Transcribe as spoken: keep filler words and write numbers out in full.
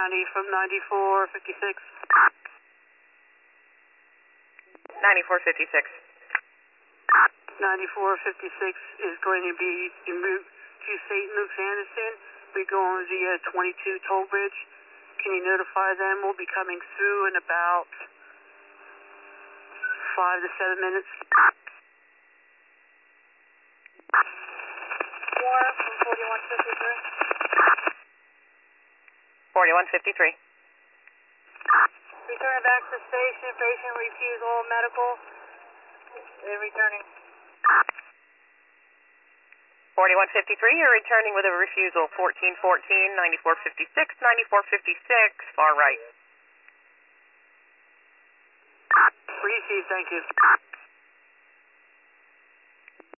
County from ninety-four fifty-six. ninety-four fifty-six. ninety-four fifty-six is going to be en route to Saint Luke's Anderson. We're going via twenty-two toll bridge. Can you notify them? We'll be coming through in about five to seven minutes. Four from forty-one fifty-three. forty-one fifty-three. Returning back to the station, patient refusal, medical. They're returning. forty-one fifty-three, you're returning with a refusal. fourteen fourteen, ninety-four fifty-six, ninety-four fifty-six, far right. Receive, thank you.